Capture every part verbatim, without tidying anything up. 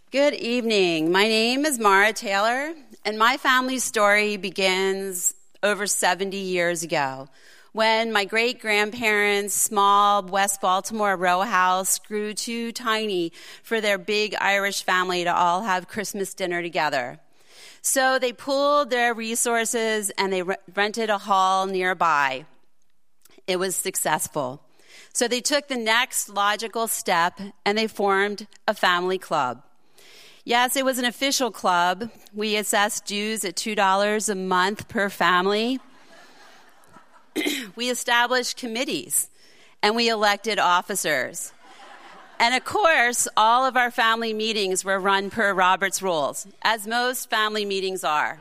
Good evening. My name is Mara Taylor, and my family's story begins over seventy years ago when my great-grandparents' small West Baltimore row house grew too tiny for their big Irish family to all have Christmas dinner together. So they pooled their resources and they re- rented a hall nearby. It was successful. So they took the next logical step and they formed a family club. Yes, it was an official club. We assessed dues at two dollars a month per family. We established committees, and we elected officers. And of course, all of our family meetings were run per Robert's Rules, as most family meetings are.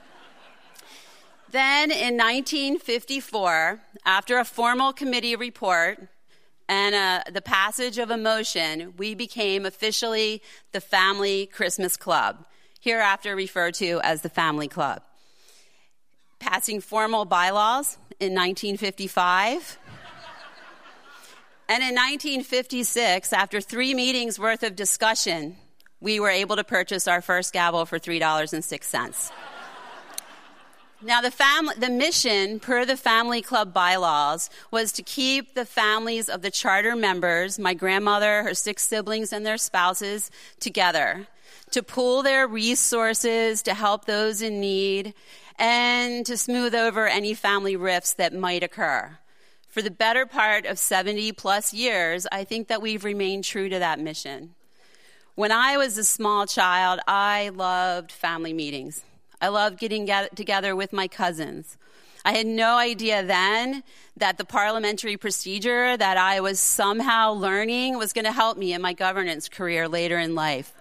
Then in nineteen fifty-four, after a formal committee report, and uh, the passage of a motion, we became officially the Family Christmas Club, hereafter referred to as the Family Club. Passing formal bylaws in nineteen fifty-five. And in nineteen fifty-six, after three meetings worth of discussion, we were able to purchase our first gavel for three dollars and six cents. Now, the fam- the mission per the Family Club bylaws was to keep the families of the charter members, my grandmother, her six siblings, and their spouses, together, to pool their resources to help those in need, and to smooth over any family rifts that might occur. For the better part of seventy plus years, I think that we've remained true to that mission. When I was a small child, I loved family meetings. I loved getting get- together with my cousins. I had no idea then that the parliamentary procedure that I was somehow learning was going to help me in my governance career later in life.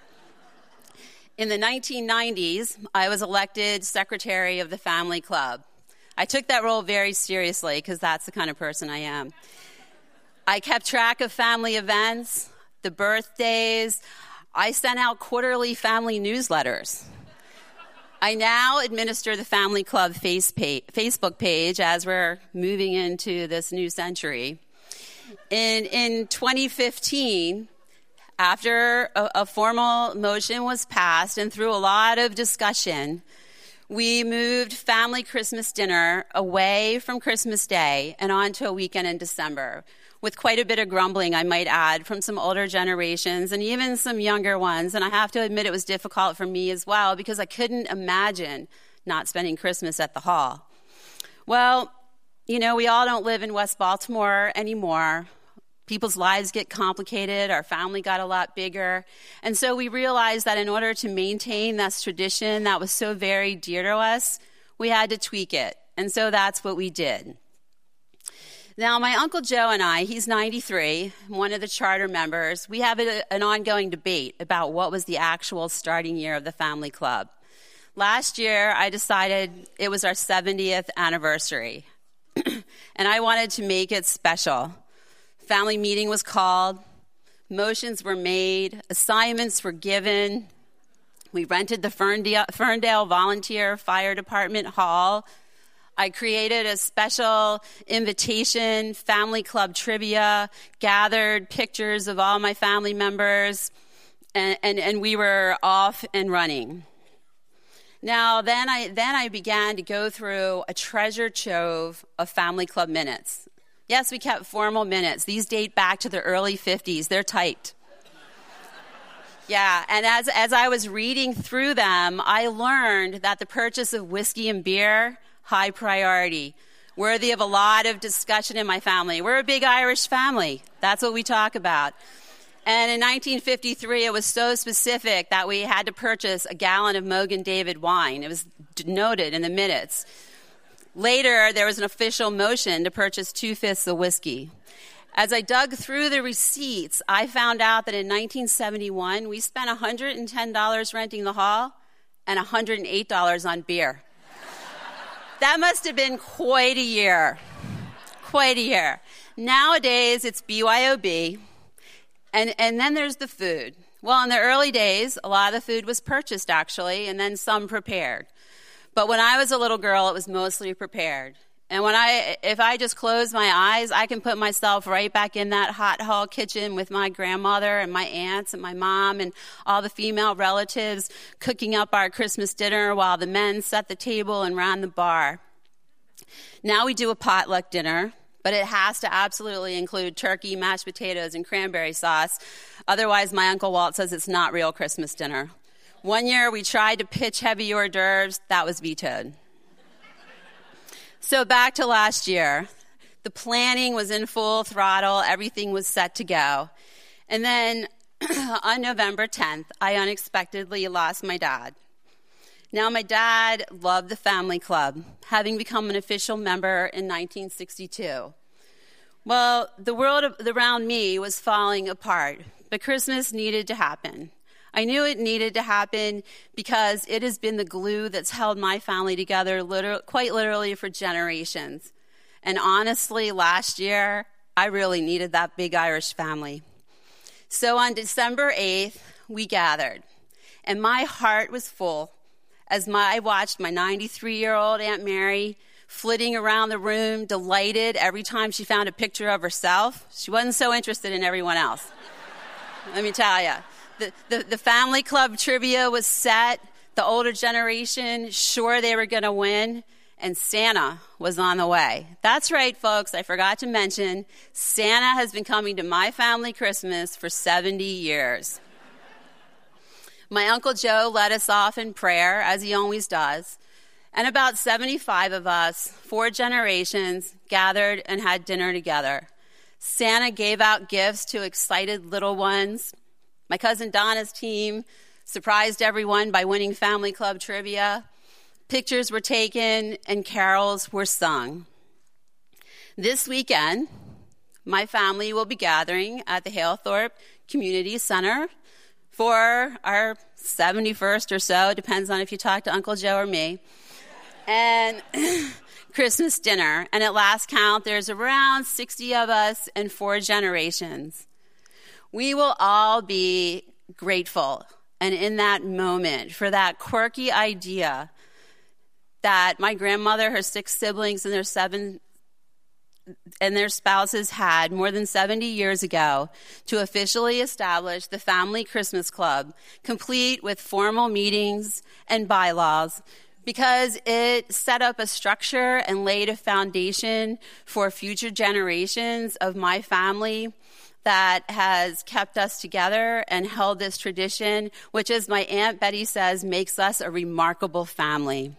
In the nineteen nineties, I was elected secretary of the Family Club. I took that role very seriously because that's the kind of person I am. I kept track of family events, the birthdays. I sent out quarterly family newsletters. I now administer the Family Club face page, Facebook page as we're moving into this new century. In, in twenty fifteen, after a, a formal motion was passed and through a lot of discussion, we moved Family Christmas Dinner away from Christmas Day and onto a weekend in December, with quite a bit of grumbling, I might add, from some older generations and even some younger ones. And I have to admit it was difficult for me as well because I couldn't imagine not spending Christmas at the hall. Well, you know, we all don't live in West Baltimore anymore. People's lives get complicated. Our family got a lot bigger. And so we realized that in order to maintain this tradition that was so very dear to us, we had to tweak it. And so that's what we did. Now, my Uncle Joe and I, he's ninety-three, one of the charter members, we have a, an ongoing debate about what was the actual starting year of the Family Club. Last year, I decided it was our seventieth anniversary, and I wanted to make it special. Family meeting was called, motions were made, assignments were given. We rented the Ferndale, Ferndale Volunteer Fire Department Hall. I created a special invitation, family club trivia, gathered pictures of all my family members, and, and, and we were off and running. Now, then I, then I began to go through a treasure trove of family club minutes. Yes, we kept formal minutes. These date back to the early fifties. They're typed. Yeah, and as, as I was reading through them, I learned that the purchase of whiskey and beer, high priority, worthy of a lot of discussion in my family. We're a big Irish family. That's what we talk about. And in nineteen fifty-three, it was so specific that we had to purchase a gallon of Mogan David wine. It was noted in the minutes. Later, there was an official motion to purchase two-fifths of whiskey. As I dug through the receipts, I found out that in nineteen seventy-one, we spent one hundred ten dollars renting the hall and one hundred eight dollars on beer. That must have been quite a year. Quite a year. Nowadays, it's B Y O B, and, and then there's the food. Well, in the early days, a lot of the food was purchased, actually, and then some prepared. But when I was a little girl, it was mostly prepared. And when I, if I just close my eyes, I can put myself right back in that hot hall kitchen with my grandmother and my aunts and my mom and all the female relatives cooking up our Christmas dinner while the men set the table and ran the bar. Now we do a potluck dinner, but it has to absolutely include turkey, mashed potatoes, and cranberry sauce. Otherwise, my Uncle Walt says it's not real Christmas dinner. One year we tried to pitch heavy hors d'oeuvres. That was vetoed. So back to last year. The planning was in full throttle. Everything was set to go. And then on November tenth, I unexpectedly lost my dad. Now, my dad loved the family club, having become an official member in nineteen sixty-two. Well, the world around me was falling apart, but Christmas needed to happen. I knew it needed to happen because it has been the glue that's held my family together literal, quite literally for generations. And honestly, last year, I really needed that big Irish family. So on December eighth, we gathered, and my heart was full as my, I watched my ninety-three-year-old Aunt Mary flitting around the room, delighted every time she found a picture of herself. She wasn't so interested in everyone else. Let me tell you. The, the, the family club trivia was set. The older generation, sure they were going to win. And Santa was on the way. That's right, folks. I forgot to mention, Santa has been coming to my family Christmas for seventy years. My Uncle Joe led us off in prayer, as he always does. And about seventy-five of us, four generations, gathered and had dinner together. Santa gave out gifts to excited little ones. My cousin Donna's team surprised everyone by winning family club trivia. Pictures were taken and carols were sung. This weekend, my family will be gathering at the Halethorpe Community Center for our seventy-first or so, depends on if you talk to Uncle Joe or me, and Christmas dinner. And at last count, there's around sixty of us and four generations. We will all be grateful and in that moment for that quirky idea that my grandmother, her six siblings, and their seven and their spouses had more than seventy years ago to officially establish the Family Christmas Club, complete with formal meetings and bylaws, because it set up a structure and laid a foundation for future generations of my family that has kept us together and held this tradition, which, as my Aunt Betty says, makes us a remarkable family.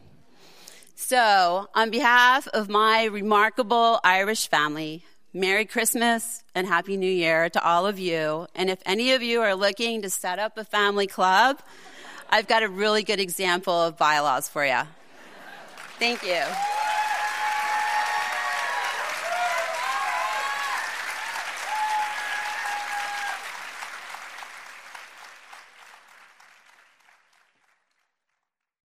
So, on behalf of my remarkable Irish family, Merry Christmas and Happy New Year to all of you. And if any of you are looking to set up a family club, I've got a really good example of bylaws for you. Thank you.